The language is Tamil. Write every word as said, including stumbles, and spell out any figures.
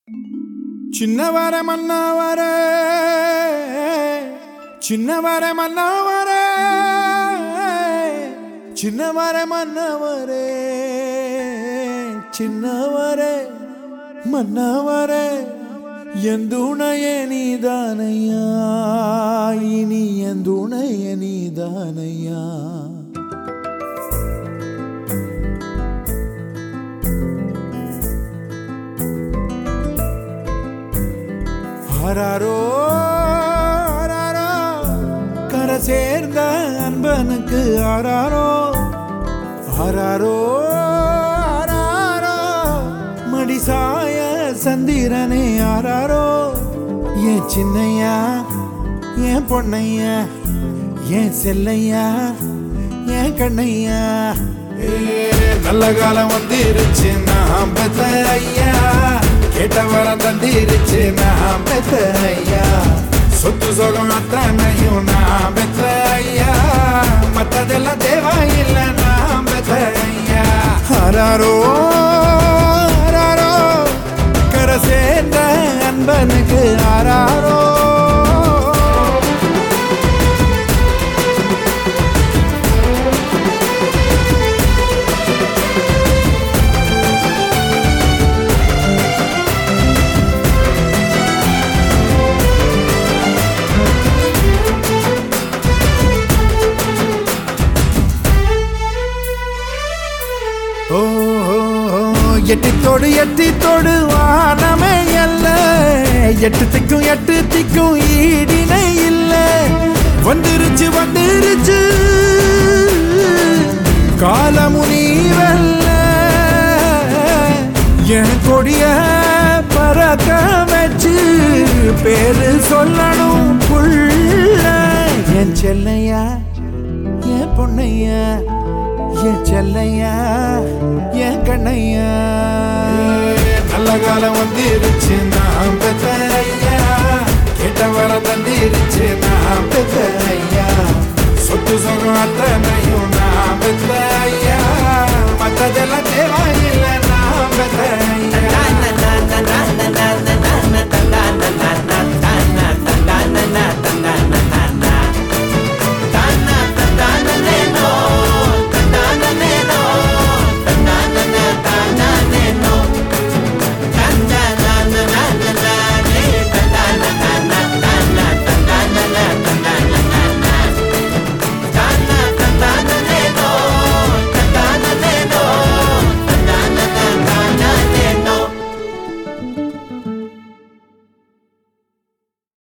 சின்னவரே மன்னவரே சின்னவரே மன்னவரே சின்னவரே மன்னவரே சின்னவரே மன்னவரே என் துணையே நீதானையா இனி என் துணையே நீதானையா ஆராரோ ஆராரோ கரை சேர்ந்த அன்பனுக்கு ஆராரோ ஆராரோ ஆராரோ மடிசாய சந்திரனே ஆராரோ ஏன் சின்னையா ஏன் பொன்னையா ஏன் செல்லையா ஏன் கண்ணையா நல்ல காலம் வந்துருச்சு நான் பெத்த ஐயா கேட்ட வரம் தந்திருச்சு நான் பெத்த ஐயா சொத்து சொகம் அத்தனையும் நான் பெத்த ஐயா மத்ததெல்லாம் தேவையில்லை நான் பெத்த ஐயா ஆராரோ ஆராரோ கரை சேர்ந்த அன்பனுக்கு ஆராரோ எட்டி தோடு எட்டி தோடு வானமே அல்ல எட்டு திக்கும் எட்டு திக்கும் ஈடினை இல்ல வந்துருச்சு வந்துருச்சு காலமுனிவல்ல என் கொடிய பறக்க வச்சு பேரு சொல்லணும் புள்ள என் செல்லையா என் பொன்னையா என் செல்லையா என் கண்ணையா நல்ல காலம் வந்துருச்சு நான் பெத்த ஐயா கேட்ட வர தந்திருச்சு நான் பெத்த ஐயா சொத்து சொகம் அத்தனையும் நான் பெத்த ஐயா மத்ததெல்லாம் தேவையில்லை நான் பெத்த